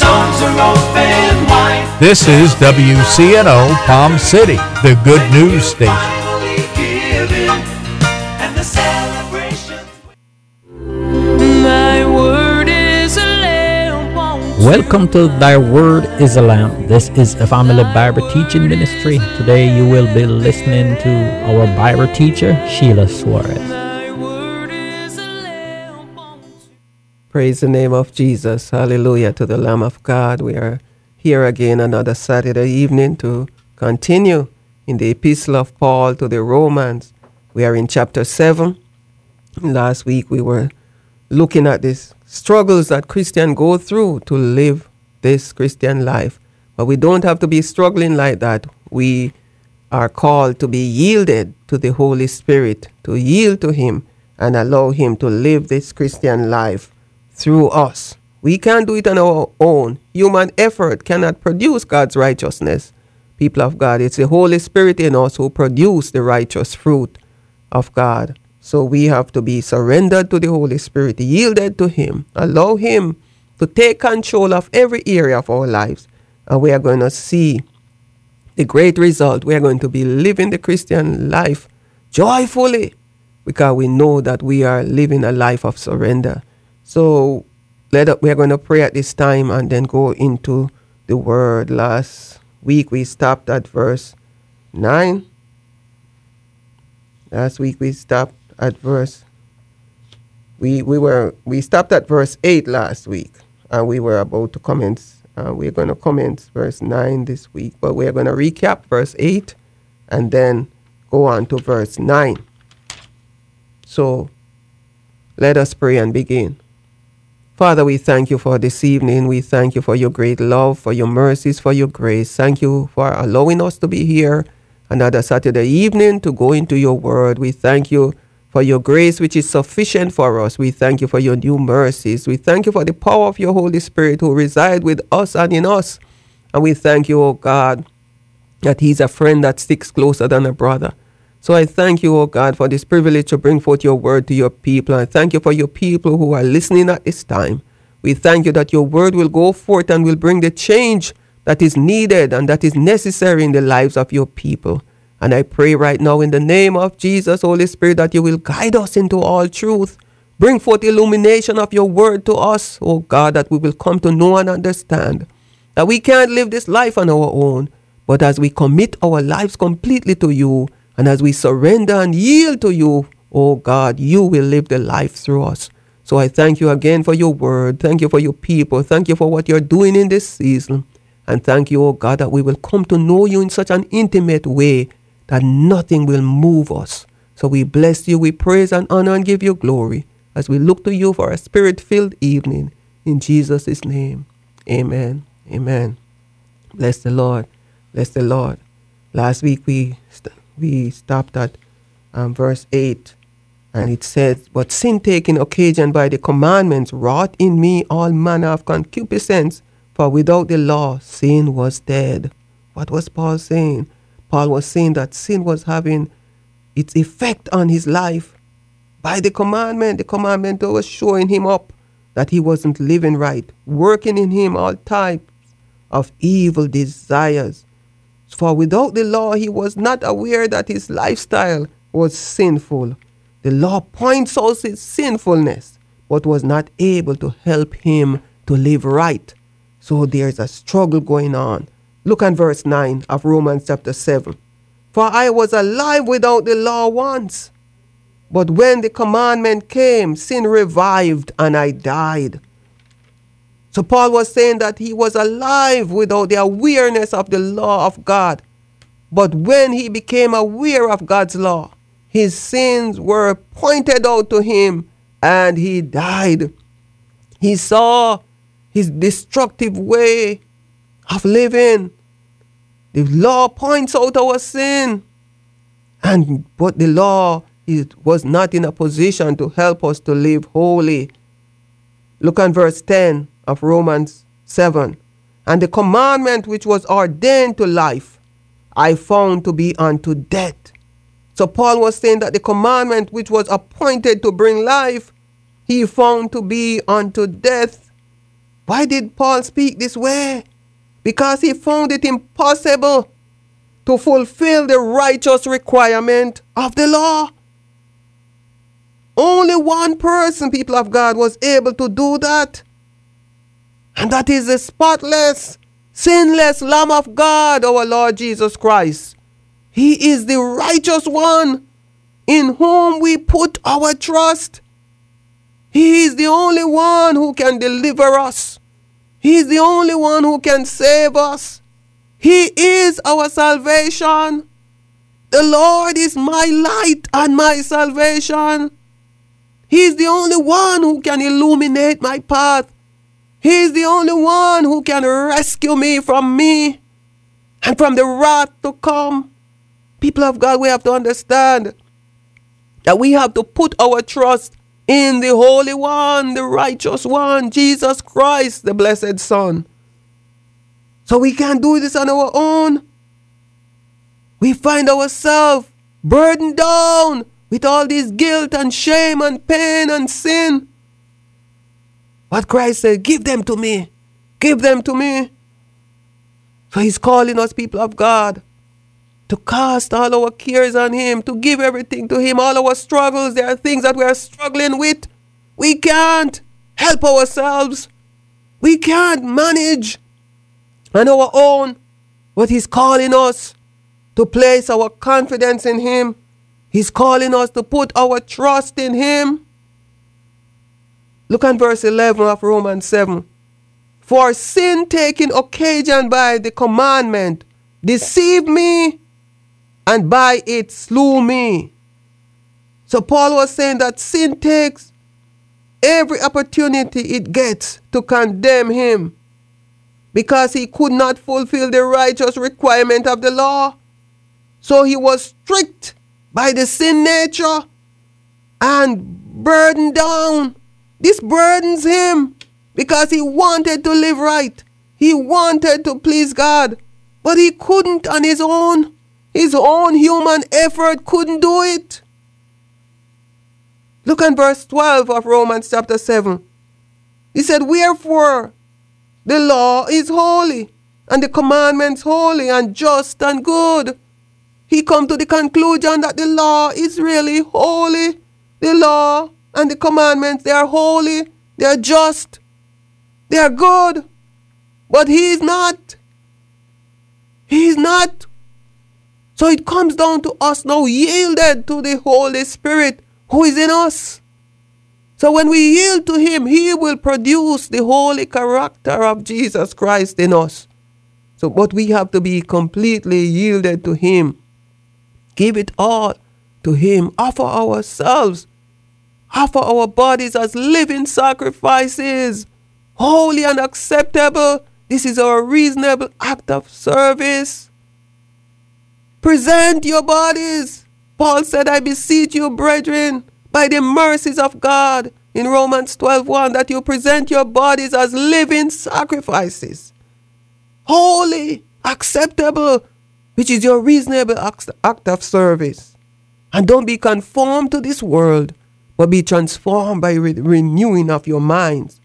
doors are open wide. This is WCNO Palm City, the good news station. Finally giving, and the celebrations. Thy word is a lamp unto Welcome to Thy Word is a Lamp. This is a family Bible teaching ministry. Today you will be listening to our Bible teacher, Sheila Suarez. thy word is a lamp unto Praise the name of Jesus. Hallelujah to the Lamb of God. We are here again another Saturday evening to continue in the Epistle of Paul to the Romans. We are in chapter 7. Last week we were looking at these struggles that Christians go through to live this Christian life. But we don't have to be struggling like that. We are called to be yielded to the Holy Spirit, to yield to Him and allow Him to live this Christian life through us. We can't do it on our own. Human effort cannot produce God's righteousness. People of God, it's the Holy Spirit in us who produce the righteous fruit of God. So we have to be surrendered to the Holy Spirit, yielded to Him, allow Him to take control of every area of our lives. And we are going to see the great result. We are going to be living the Christian life joyfully because we know that we are living a life of surrender. So we are going to pray at this time and then go into the word. Last week we stopped at verse 9. Last week we stopped at verse we stopped at verse 8 last week, and we were about to commence. We're going to commence verse 9 this week, but we're going to recap verse 8 and then go on to verse 9. So let us pray and begin. Father, we thank you for this evening. We thank you for your great love, for your mercies, for your grace. Thank you for allowing us to be here another Saturday evening to go into your word. We thank you for your grace, which is sufficient for us. We thank you for your new mercies. We thank you for the power of your Holy Spirit who resides with us and in us. And we thank you, O God, that he's a friend that sticks closer than a brother. So I thank you, O God, for this privilege to bring forth your word to your people. I thank you for your people who are listening at this time. We thank you that your word will go forth and will bring the change that is needed and that is necessary in the lives of your people. And I pray right now in the name of Jesus, Holy Spirit, that you will guide us into all truth. Bring forth illumination of your word to us, O God, that we will come to know and understand that we can't live this life on our own, but as we commit our lives completely to you, and as we surrender and yield to you, oh God, you will live the life through us. So I thank you again for your word. Thank you for your people. Thank you for what you're doing in this season. And thank you, oh God, that we will come to know you in such an intimate way that nothing will move us. So we bless you, we praise and honor and give you glory as we look to you for a spirit-filled evening. In Jesus' name, amen. Amen. Bless the Lord. Bless the Lord. Last week we stopped at verse 8, and it says, "But sin taking occasion by the commandments wrought in me all manner of concupiscence, for without the law sin was dead." What was Paul saying? Paul was saying that sin was having its effect on his life by the commandment. The commandment was showing him up that he wasn't living right, working in him all types of evil desires. For without the law, he was not aware that his lifestyle was sinful. The law points out his sinfulness, but was not able to help him to live right. So there's a struggle going on. Look at verse 9 of Romans chapter 7. "For I was alive without the law once, but when the commandment came, sin revived and I died." So Paul was saying that he was alive without the awareness of the law of God. But when he became aware of God's law, his sins were pointed out to him and he died. He saw his destructive way of living. The law points out our sin. But the law was not in a position to help us to live holy. Look at verse 10 of Romans 7. "And the commandment which was ordained to life, I found to be unto death." So Paul was saying that the commandment which was appointed to bring life, he found to be unto death. Why did Paul speak this way? Because he found it impossible to fulfill the righteous requirement of the law. Only one person, people of God, was able to do that. And that is the spotless, sinless Lamb of God, our Lord Jesus Christ. He is the righteous one in whom we put our trust. He is the only one who can deliver us. He is the only one who can save us. He is our salvation. The Lord is my light and my salvation. He is the only one who can illuminate my path. He is the only one who can rescue me and from the wrath to come. People of God, we have to understand that we have to put our trust in the Holy One, the righteous one, Jesus Christ, the blessed Son. So we can't do this on our own. We find ourselves burdened down with all this guilt and shame and pain and sin. But Christ said, give them to me. Give them to me. So he's calling us, people of God, to cast all our cares on him, to give everything to him, all our struggles. There are things that we are struggling with. We can't help ourselves. We can't manage on our own. But he's calling us to place our confidence in him. He's calling us to put our trust in him. Look at verse 11 of Romans 7. For sin taking occasion by the commandment deceived me, and by it slew me. So Paul was saying that sin takes every opportunity it gets to condemn him, because he could not fulfill the righteous requirement of the law. So he was strict by the sin nature and burdened down. This burdens him because he wanted to live right. He wanted to please God, but he couldn't on his own. His own human effort couldn't do it. Look at verse 12 of Romans chapter 7. He said, wherefore the law is holy, and the commandments holy and just and good. He come to the conclusion that the law is really holy. The law and the commandments, they are holy, they are just, they are good. But he is not. He is not. So it comes down to us now, yielded to the Holy Spirit who is in us. So when we yield to him, he will produce the holy character of Jesus Christ in us. So, but we have to be completely yielded to him. Give it all to him. Offer ourselves. Offer our bodies as living sacrifices, holy and acceptable. This is our reasonable act of service. Present your bodies. Paul said, I beseech you, brethren, by the mercies of God, in Romans 12:1, that you present your bodies as living sacrifices, holy, acceptable, which is your reasonable act of service. And don't be conformed to this world, but be transformed by renewing of your minds.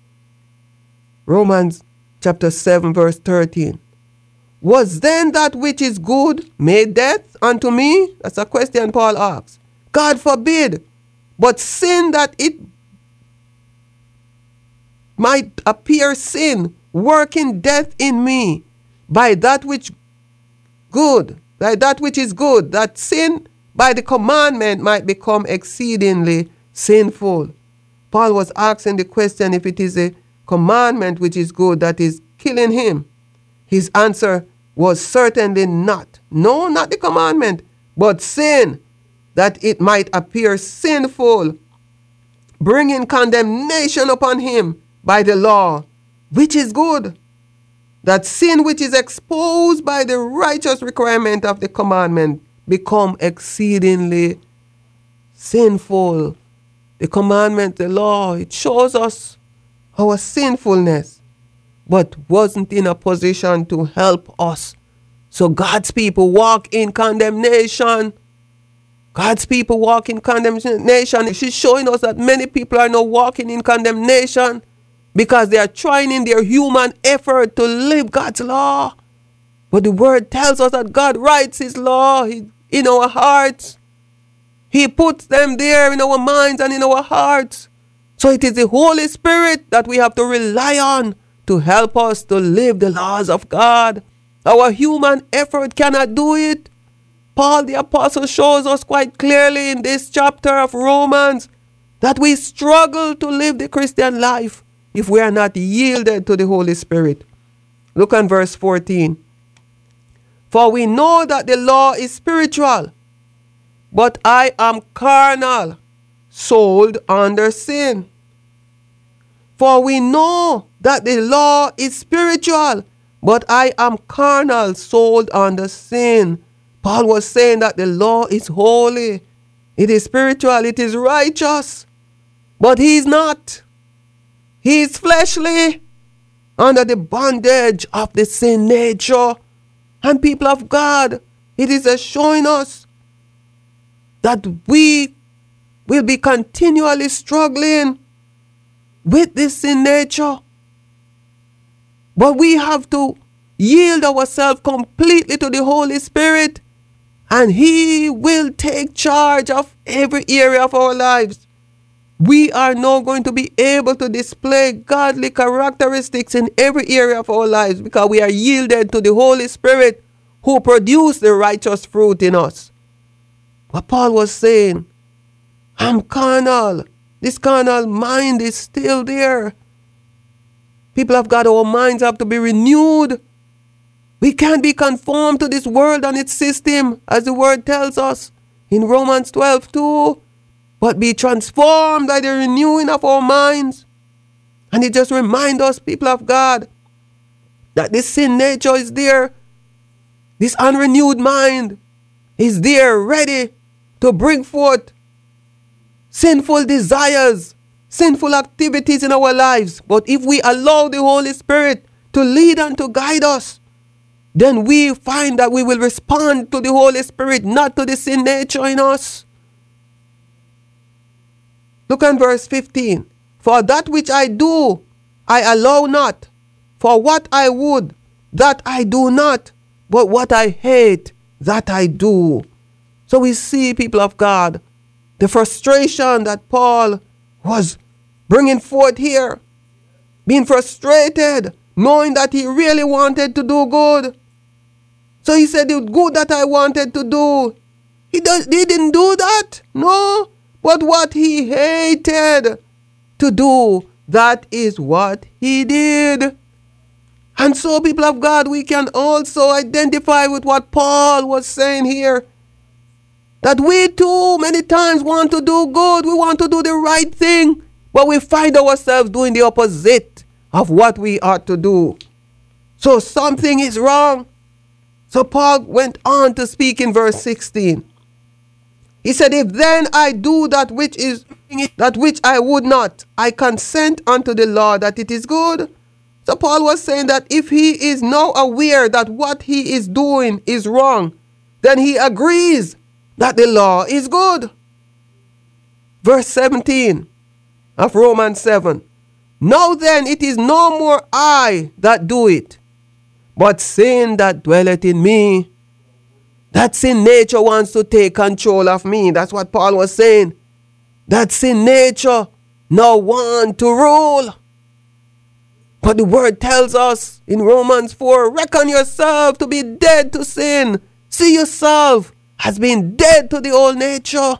Romans chapter 7 verse 13. Was then that which is good made death unto me? That's a question Paul asks. God forbid. But sin that it might appear sin, working death in me, by that which is good, that sin by the commandment might become exceedingly sinful. Paul was asking the question if it is a commandment which is good that is killing him. His answer was certainly not. No, not the commandment, but sin, that it might appear sinful, bringing condemnation upon him by the law, which is good. That sin which is exposed by the righteous requirement of the commandment become exceedingly sinful. The commandment, the law, it shows us our sinfulness, but wasn't in a position to help us. So God's people walk in condemnation. God's people walk in condemnation. She's showing us that many people are now walking in condemnation because they are trying in their human effort to live God's law. But the word tells us that God writes his law in our hearts. He puts them there in our minds and in our hearts. So it is the Holy Spirit that we have to rely on to help us to live the laws of God. Our human effort cannot do it. Paul the Apostle shows us quite clearly in this chapter of Romans that we struggle to live the Christian life if we are not yielded to the Holy Spirit. Look at verse 14. For we know that the law is spiritual, but I am carnal, sold under sin. For we know that the law is spiritual, but I am carnal, sold under sin. Paul was saying that the law is holy, it is spiritual, it is righteous, but he is not. He is fleshly, under the bondage of the sin nature. And people of God, it is showing us that we will be continually struggling with this sin nature. But we have to yield ourselves completely to the Holy Spirit, and he will take charge of every area of our lives. We are now going to be able to display godly characteristics in every area of our lives because we are yielded to the Holy Spirit who produces the righteous fruit in us. But Paul was saying, I'm carnal. This carnal mind is still there. People have got our minds have to be renewed. We can't be conformed to this world and its system, as the word tells us in Romans 12:2, but be transformed by the renewing of our minds. And it just reminds us, people of God, that this sin nature is there. This unrenewed mind is there, ready to bring forth sinful desires, sinful activities in our lives. But if we allow the Holy Spirit to lead and to guide us, then we find that we will respond to the Holy Spirit, not to the sin nature in us. Look at verse 15. For that which I do, I allow not. For what I would, that I do not. But what I hate, that I do. So we see, people of God, the frustration that Paul was bringing forth here. Being frustrated, knowing that he really wanted to do good. So he said, the good that I wanted to do, he didn't do that. No. But what he hated to do, that is what he did. And so, people of God, we can also identify with what Paul was saying here. That we too many times want to do good. We want to do the right thing. But we find ourselves doing the opposite of what we ought to do. So something is wrong. So Paul went on to speak in verse 16. He said, if then I do that which I would not, I consent unto the law that it is good. So Paul was saying that if he is now aware that what he is doing is wrong, then he agrees that the law is good. Verse 17 of Romans 7. Now then it is no more I that do it, but sin that dwelleth in me. That sin nature wants to take control of me. That's what Paul was saying. That sin nature now wants to rule. But the word tells us in Romans 4, reckon yourself to be dead to sin. See yourself as being dead to the old nature.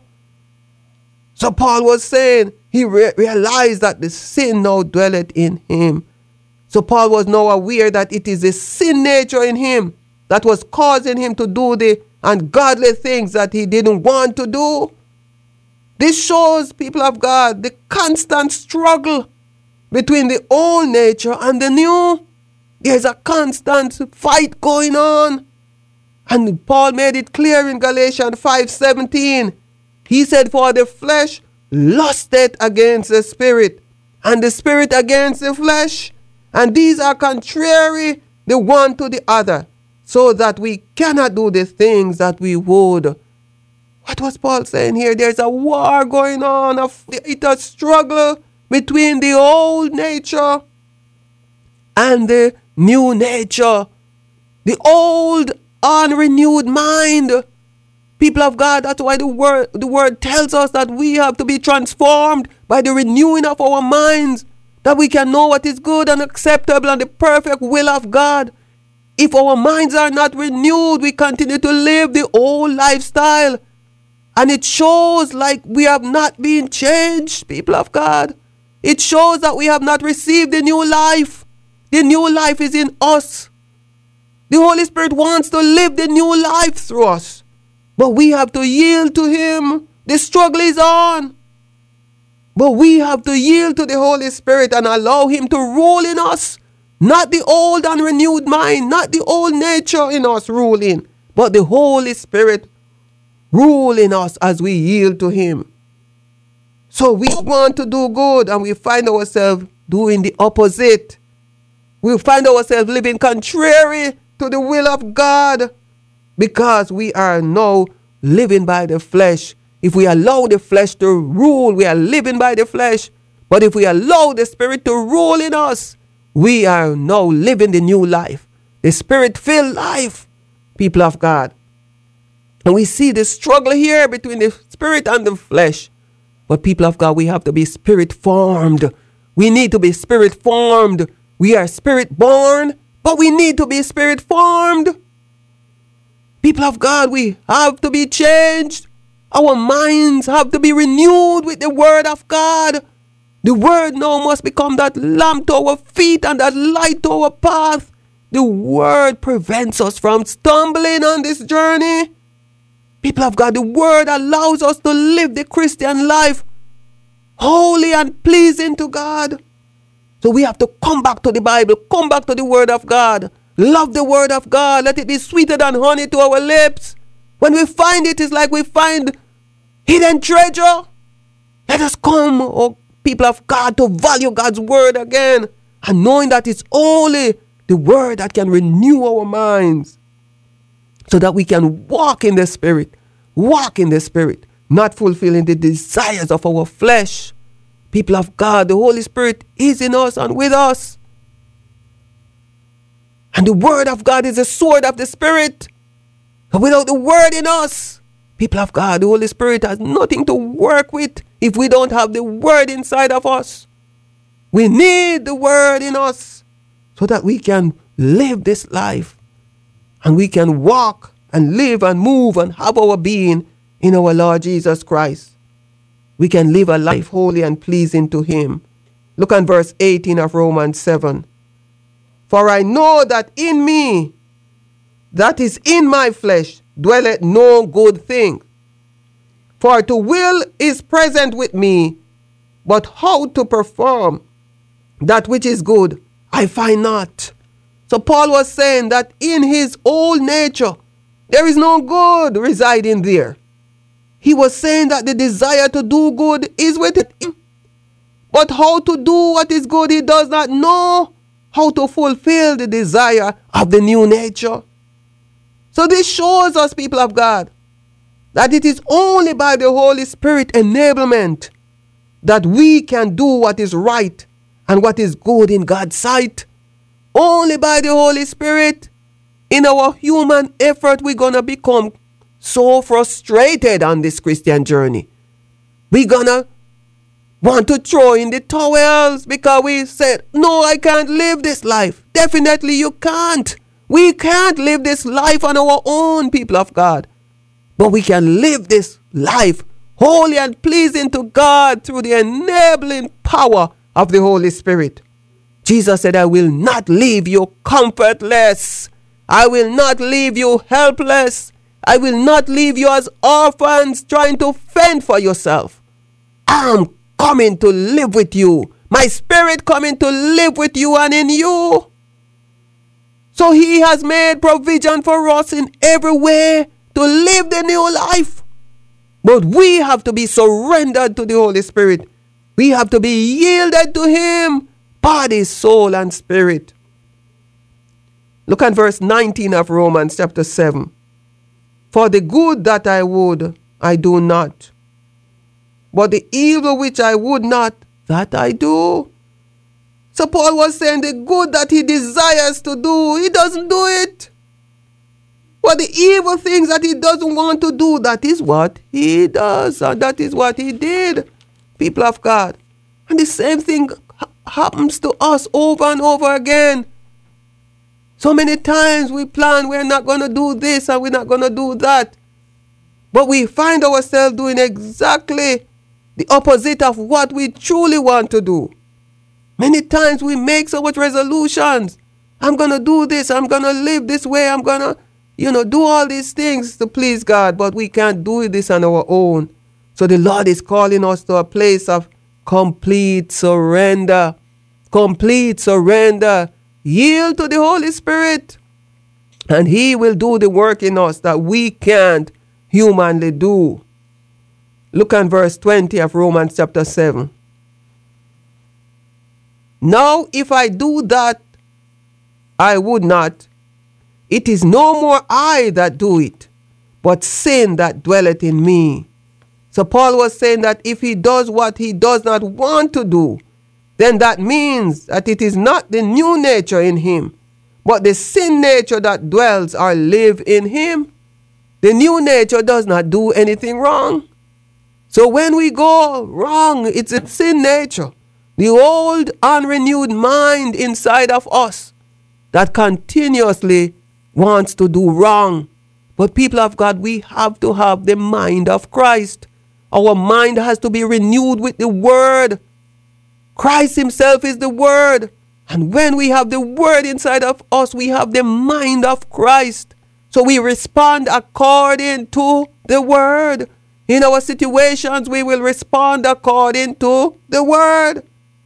So Paul was saying he realized that the sin now dwelleth in him. So Paul was now aware that it is the sin nature in him that was causing him to do the ungodly things that he didn't want to do. This shows, people of God, the constant struggle between the old nature and the new. There's a constant fight going on. And Paul made it clear in Galatians 5:17. He said, for the flesh lusteth against the spirit, and the spirit against the flesh. And these are contrary the one to the other, so that we cannot do the things that we would. What was Paul saying here? There's a war going on, a struggle between the old nature and the new nature. The old unrenewed mind. People of God, that's why the word tells us that we have to be transformed by the renewing of our minds, that we can know what is good and acceptable and the perfect will of God. If our minds are not renewed, we continue to live the old lifestyle. And it shows like we have not been changed, people of God. It shows that we have not received the new life. The new life is in us. The Holy Spirit wants to live the new life through us. But we have to yield to Him. The struggle is on. But we have to yield to the Holy Spirit and allow Him to rule in us. Not the old and renewed mind, not the old nature in us ruling, but the Holy Spirit rule in us as we yield to Him. So we want to do good and we find ourselves doing the opposite. We find ourselves living contrary to the will of God because we are now living by the flesh. If we allow the flesh to rule, we are living by the flesh. But if we allow the Spirit to rule in us, we are now living the new life, the Spirit-filled life, people of God. And we see the struggle here between the Spirit and the flesh. But people of God, we have to be Spirit-formed. We need to be Spirit-formed. We are Spirit-born, but we need to be Spirit-formed. People of God, we have to be changed. Our minds have to be renewed with the Word of God. The Word now must become that lamp to our feet and that light to our path. The Word prevents us from stumbling on this journey. People of God, the Word allows us to live the Christian life holy and pleasing to God. So we have to come back to the Bible, come back to the Word of God. Love the Word of God. Let it be sweeter than honey to our lips. When we find it, it's like we find hidden treasure. Let us come, oh people of God, to value God's Word again. And knowing that it's only the Word that can renew our minds. So that we can walk in the Spirit. Walk in the Spirit. Not fulfilling the desires of our flesh. People of God, the Holy Spirit is in us and with us. And the Word of God is the sword of the Spirit. And without the Word in us, people of God, the Holy Spirit has nothing to work with if we don't have the Word inside of us. We need the Word in us so that we can live this life. And we can walk and live and move and have our being in our Lord Jesus Christ. We can live a life holy and pleasing to Him. Look at verse 18 of Romans 7. For I know that in me, that is in my flesh, dwelleth no good thing. For to will is present with me, but how to perform that which is good, I find not. So Paul was saying that in his old nature, there is no good residing there. He was saying that the desire to do good is with him. But how to do what is good, he does not know how to fulfill the desire of the new nature. So this shows us, people of God, that it is only by the Holy Spirit enablement that we can do what is right and what is good in God's sight. Only by the Holy Spirit. In our human effort, we're going to become so frustrated on this Christian journey. We're going to want to throw in the towels because we said, no, I can't live this life. Definitely you can't. We can't live this life on our own, people of God. But we can live this life holy and pleasing to God through the enabling power of the Holy Spirit. Jesus said, I will not leave you comfortless. I will not leave you helpless. I will not leave you as orphans trying to fend for yourself. I'm coming to live with you. My Spirit coming to live with you and in you. So He has made provision for us in every way to live the new life. But we have to be surrendered to the Holy Spirit. We have to be yielded to Him, body, soul, and spirit. Look at verse 19 of Romans chapter 7. For the good that I would, I do not. But the evil which I would not, that I do. So Paul was saying the good that he desires to do, he doesn't do it. But the evil things that he doesn't want to do, that is what he does. And that is what he did, people of God. And the same thing happens to us over and over again. So many times we plan we're not going to do this and we're not going to do that. But we find ourselves doing exactly the opposite of what we truly want to do. Many times we make so much resolutions. I'm going to do this. I'm going to live this way. I'm going to, do all these things to please God. But we can't do this on our own. So the Lord is calling us to a place of complete surrender. Complete surrender. Yield to the Holy Spirit. And He will do the work in us that we can't humanly do. Look at verse 20 of Romans chapter 7. Now, if I do that, I would not. It is no more I that do it, but sin that dwelleth in me. So Paul was saying that if he does what he does not want to do, then that means that it is not the new nature in him, but the sin nature that dwells or live in him. The new nature does not do anything wrong. So when we go wrong, it's a sin nature. The old unrenewed mind inside of us that continuously wants to do wrong. But people of God, we have to have the mind of Christ. Our mind has to be renewed with the Word. Christ Himself is the Word. And when we have the Word inside of us, we have the mind of Christ. So we respond according to the Word. In our situations, we will respond according to the Word.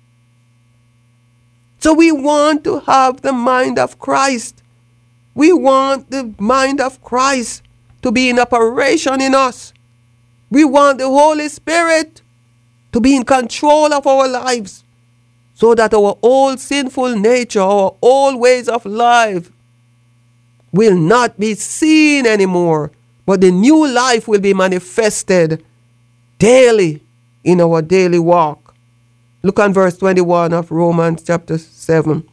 So we want to have the mind of Christ. We want the mind of Christ to be in operation in us. We want the Holy Spirit to be in control of our lives so that our old sinful nature, our old ways of life will not be seen anymore, but the new life will be manifested daily in our daily walk. Look at verse 21 of Romans chapter 7.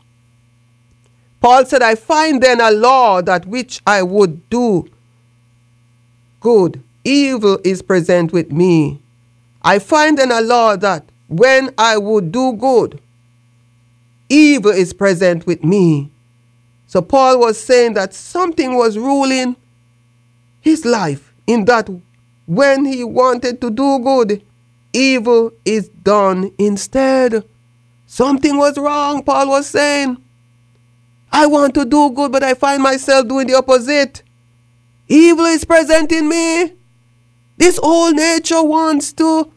Paul said, I find then a law that which I would do good, evil is present with me. I find then a law that when I would do good, evil is present with me. So Paul was saying that something was ruling his life, in that when he wanted to do good, evil is done instead. Something was wrong, Paul was saying. I want to do good, but I find myself doing the opposite. Evil is present in me. This old nature wants to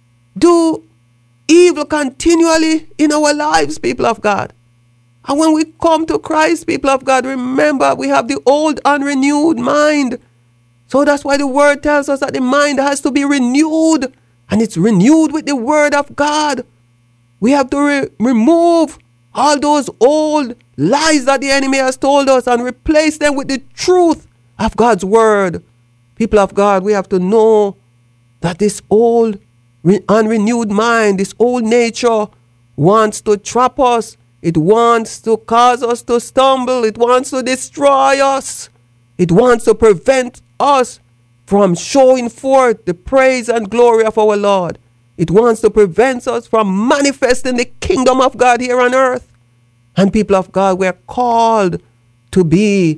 do evil continually in our lives, people of God. And when we come to Christ, people of God, remember we have the old unrenewed mind. So that's why the word tells us that the mind has to be renewed. And it's renewed with the word of God. We have to remove all those old lies that the enemy has told us and replace them with the truth of God's word. People of God, we have to know that this old unrenewed mind, this old nature wants to trap us. It wants to cause us to stumble. It wants to destroy us. It wants to prevent us from showing forth the praise and glory of our Lord. It wants to prevent us from manifesting the kingdom of God here on earth. And people of God, we are called to be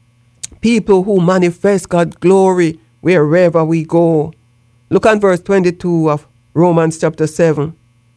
people who manifest God's glory wherever we go. Look at verse 22 of Romans chapter 7.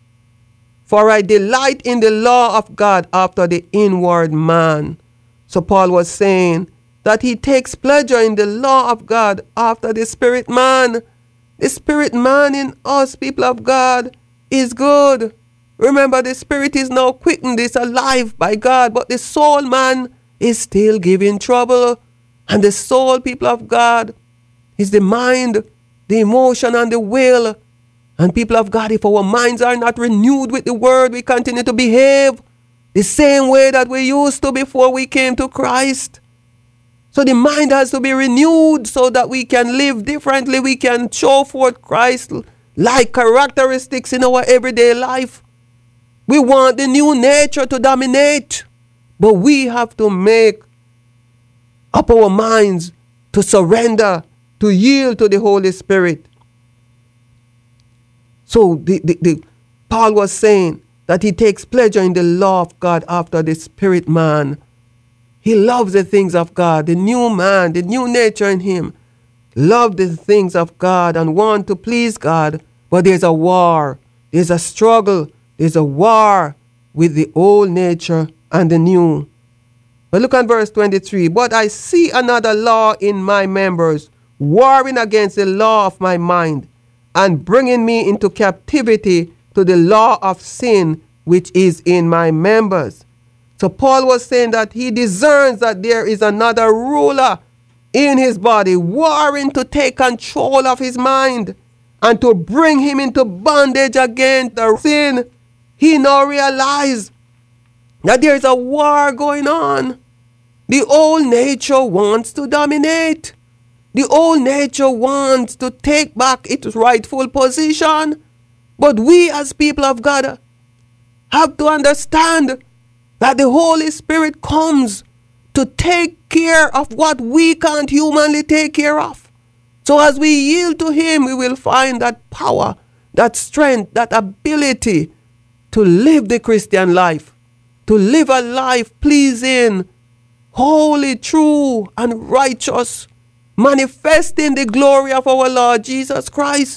For I delight in the law of God after the inward man. So Paul was saying that he takes pleasure in the law of God after the spirit man. The spirit man in us, people of God, is good. Remember, the spirit is now quickened, is alive by God, but the soul man is still giving trouble. And the soul, people of God, is the mind, the emotion, and the will. And people of God, if our minds are not renewed with the word, we continue to behave the same way that we used to before we came to Christ. So the mind has to be renewed so that we can live differently. We can show forth Christ like characteristics in our everyday life. We want the new nature to dominate, but we have to make up our minds to surrender, to yield to the Holy Spirit. So Paul was saying that he takes pleasure in the law of God after the spirit man. He loves the things of God, the new man, the new nature in him. Love the things of God and want to please God. But there's a war, there's a struggle, there's a war with the old nature and the new. But look at verse 23. But I see another law in my members, warring against the law of my mind, and bringing me into captivity to the law of sin which is in my members. So Paul was saying that he discerns that there is another ruler in his body, warring to take control of his mind and to bring him into bondage against the sin. He now realized that there is a war going on. The old nature wants to dominate. The old nature wants to take back its rightful position. But we as people of God have to understand that the Holy Spirit comes to take care of what we can't humanly take care of. So as we yield to him, we will find that power, that strength, that ability to live the Christian life, to live a life pleasing, holy, true, and righteous, manifesting the glory of our Lord Jesus Christ.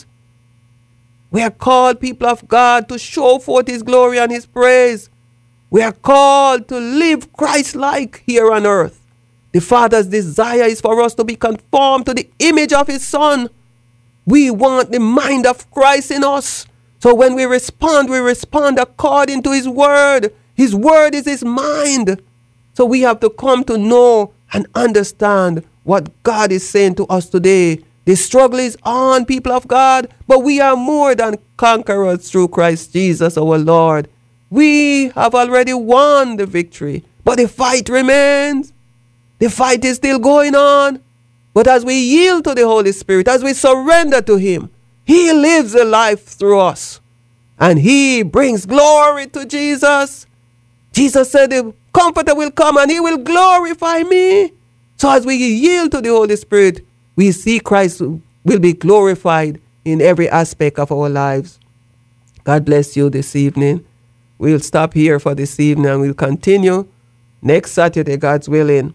We are called, people of God, to show forth his glory and his praise. We are called to live Christ-like here on earth. The Father's desire is for us to be conformed to the image of his Son. We want the mind of Christ in us. So when we respond according to his word. His word is his mind. So we have to come to know and understand what God is saying to us today. The struggle is on, people of God, but we are more than conquerors through Christ Jesus our Lord. We have already won the victory, but the fight remains. The fight is still going on. But as we yield to the Holy Spirit, as we surrender to him, he lives a life through us. And he brings glory to Jesus. Jesus said the Comforter will come and he will glorify me. So as we yield to the Holy Spirit, we see Christ will be glorified in every aspect of our lives. God bless you this evening. We'll stop here for this evening and we'll continue next Saturday, God's willing,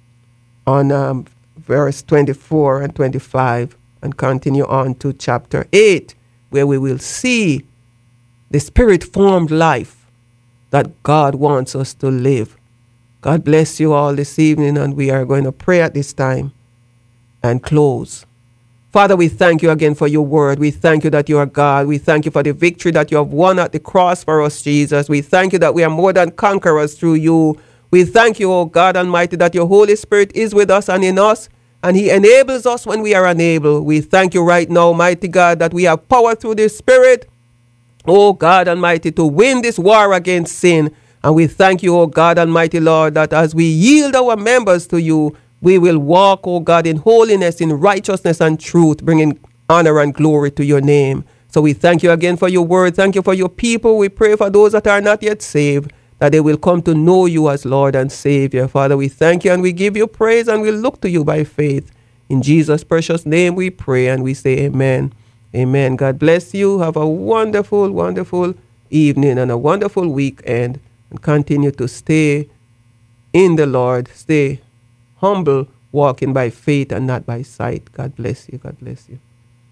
on verse 24 and 25 and continue on to chapter 8, where we will see the spirit-formed life that God wants us to live. God bless you all this evening, and we are going to pray at this time and close. Father, we thank you again for your word. We thank you that you are God. We thank you for the victory that you have won at the cross for us, Jesus. We thank you that we are more than conquerors through you. We thank you, O God Almighty, that your Holy Spirit is with us and in us, and he enables us when we are unable. We thank you right now, mighty God, that we have power through the Spirit, O God Almighty, to win this war against sin. And we thank you, O God Almighty, Lord, that as we yield our members to you, we will walk, O God, in holiness, in righteousness and truth, bringing honor and glory to your name. So we thank you again for your word. Thank you for your people. We pray for those that are not yet saved, that they will come to know you as Lord and Savior. Father, we thank you and we give you praise and we look to you by faith. In Jesus' precious name we pray and we say amen. Amen. God bless you. Have a wonderful, wonderful evening and a wonderful weekend. And continue to stay in the Lord. Stay humble, walking by faith and not by sight. God bless you. God bless you.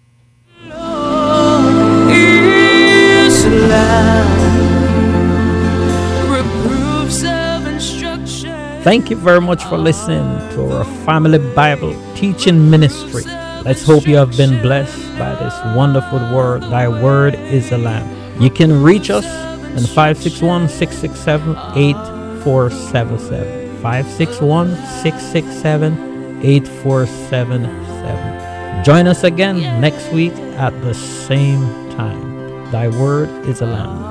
Is reproofs of instruction. Thank you very much for listening to our Family Bible Teaching Ministry. Let's hope you have been blessed by this wonderful word. Thy word is a lamp. You can reach us on 561-667-8477. 561-667-8477. Join us again next week at the same time. Thy word is a lamp.